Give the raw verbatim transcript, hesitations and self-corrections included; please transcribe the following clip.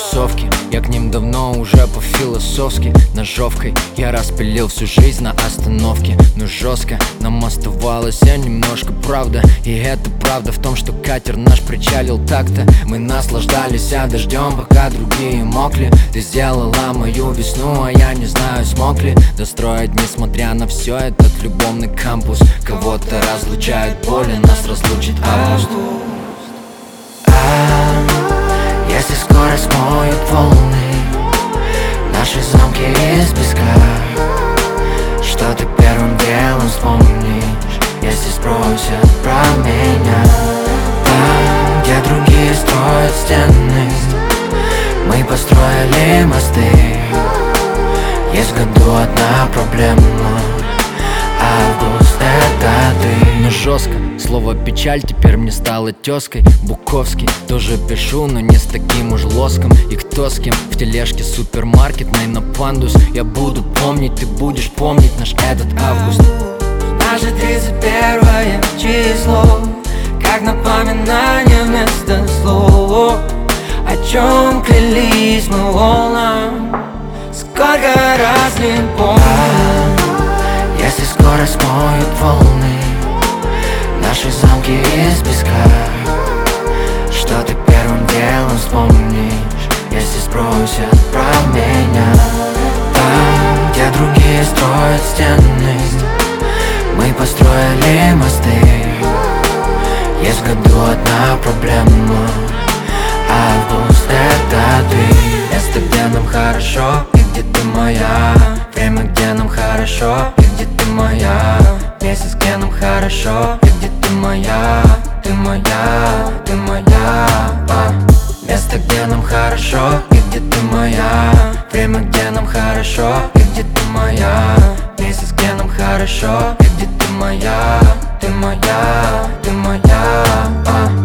тусовки, я к ним давно уже по-философски. Ножовкой я распилил всю жизнь на остановке. Но жестко нам оставалось немножко правда. И это правда в том, что катер наш причалил так-то. Мы наслаждались дождем, пока другие мокли. Ты сделала мою весну, а я не знаю, смог ли достроить, несмотря на все, этот любовный кампус. Кого-то разлучает боли, нас разлучит август. А если скоро смоют волны наши замки из песка, что ты первым делом вспомнишь, если спросят про меня? Там, где другие строят стены, мы построили мосты. Есть в году одна проблема: август — это ты. Но жестко, слово печаль теперь мне стало тезкой. Буковский тоже пишу, но не с таким уж лоском. И кто с кем в тележке супермаркетной на пандус. Я буду помнить, ты будешь помнить наш этот август. Наше тридцать первое число, как напоминание вместо слов. О чем клялись мы волнам, сколько раз не помню. А если скоро смоют волны наши замки из песка, что ты первым делом вспомнишь, если спросят про меня? Там, где другие строят стены, мы построили мосты. Есть в году одна проблема: август — это ты. Место, где нам хорошо, и где ты моя. Время, где нам хорошо, и где ты моя. Месяц, где нам хорошо, и где ты моя. Ты моя, ты моя. а. Место, где нам хорошо, и где ты моя. Время, где нам хорошо, и где ты моя. Месяц, где нам хорошо, и где ты моя. Ты моя, ты моя. а.